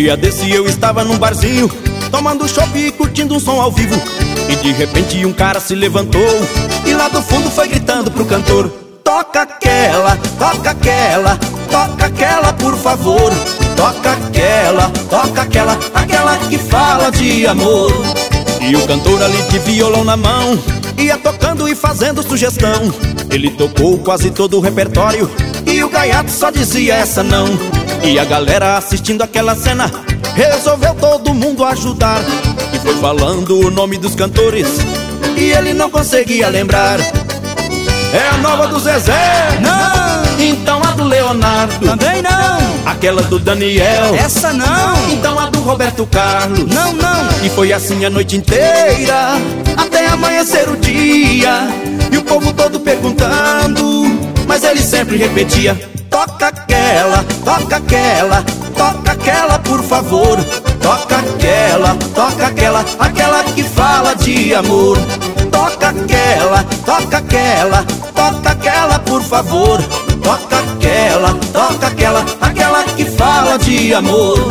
dia desse eu estava num barzinho, tomando chopp e curtindo um som ao vivo. E de repente um cara se levantou e lá do fundo foi gritando pro cantor: toca aquela, toca aquela, toca aquela por favor. Toca aquela, toca aquela, aquela que fala de amor. E o cantor ali de violão na mão ia tocando e fazendo sugestão. Ele tocou quase todo o repertório e o gaiato só dizia essa não. E a galera assistindo aquela cena resolveu todo mundo ajudar. E foi falando o nome dos cantores e ele não conseguia lembrar. É a nova do Zezé? Não. Então a do Leonardo? Também não. Aquela do Daniel? Essa não. Então a do Roberto Carlos? Não, não. E foi assim a noite inteira, até amanhecer o dia. E o povo todo perguntando, mas ele sempre repetia: toca aquela, toca aquela, toca aquela por favor. Toca aquela, toca aquela, aquela que fala de amor. Toca aquela, toca aquela, toca aquela por favor. Toca aquela, toca aquela, aquela que fala de amor.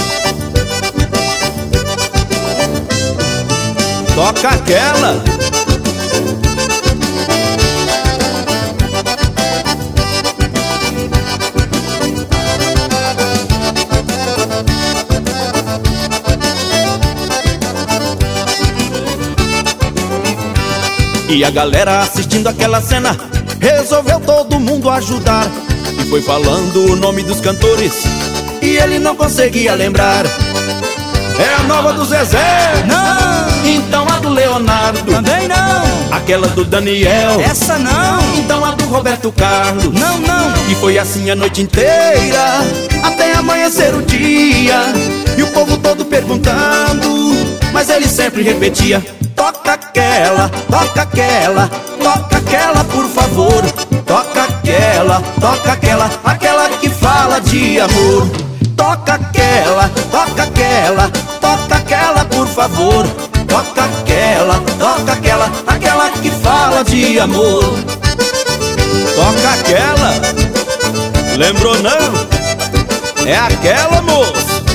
Toca aquela. E a galera assistindo aquela cena resolveu todo mundo ajudar. E foi falando o nome dos cantores e ele não conseguia lembrar. É a nova do Zezé? Não. Então a do Leonardo? Também não. Aquela do Daniel? Essa não. Então a do Roberto Carlos? Não, não. E foi assim a noite inteira, até amanhecer o dia. E o povo todo perguntando, mas ele sempre repetia: toca aquela, toca aquela, toca aquela por favor. Toca aquela, toca aquela, aquela que fala de amor. Toca aquela, toca aquela, toca aquela por favor. Toca aquela, toca aquela, aquela que fala de amor. Toca aquela. Lembrou não? É aquela, moço.